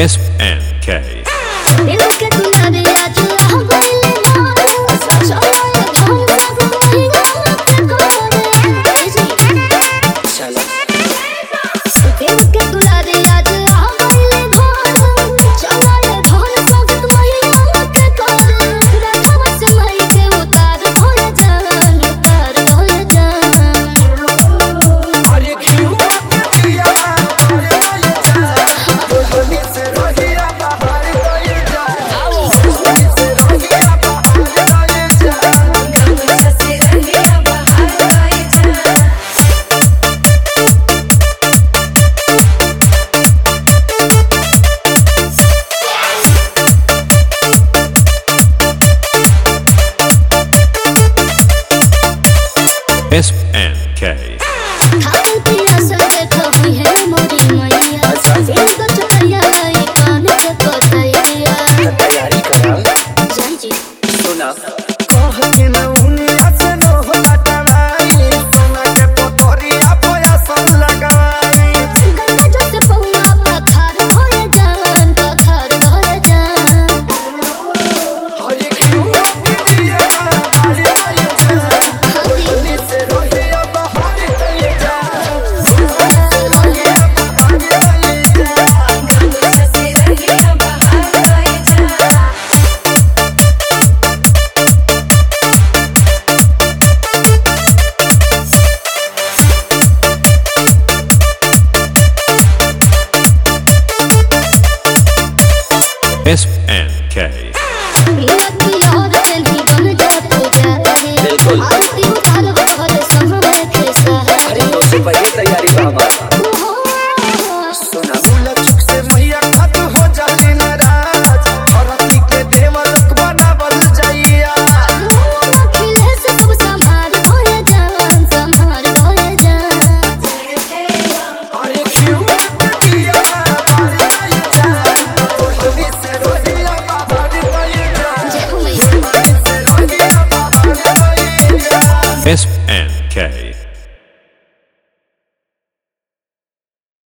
SNK. SNK. SNK. तैयारी बाबा सोना बुला चुक से मैया खत हो जाली नाराज धरती के देवलोक बनावल जाइया अरे क्यों दिया बाहर आई जा ओही से रोहिया बाहर आई जा SNK.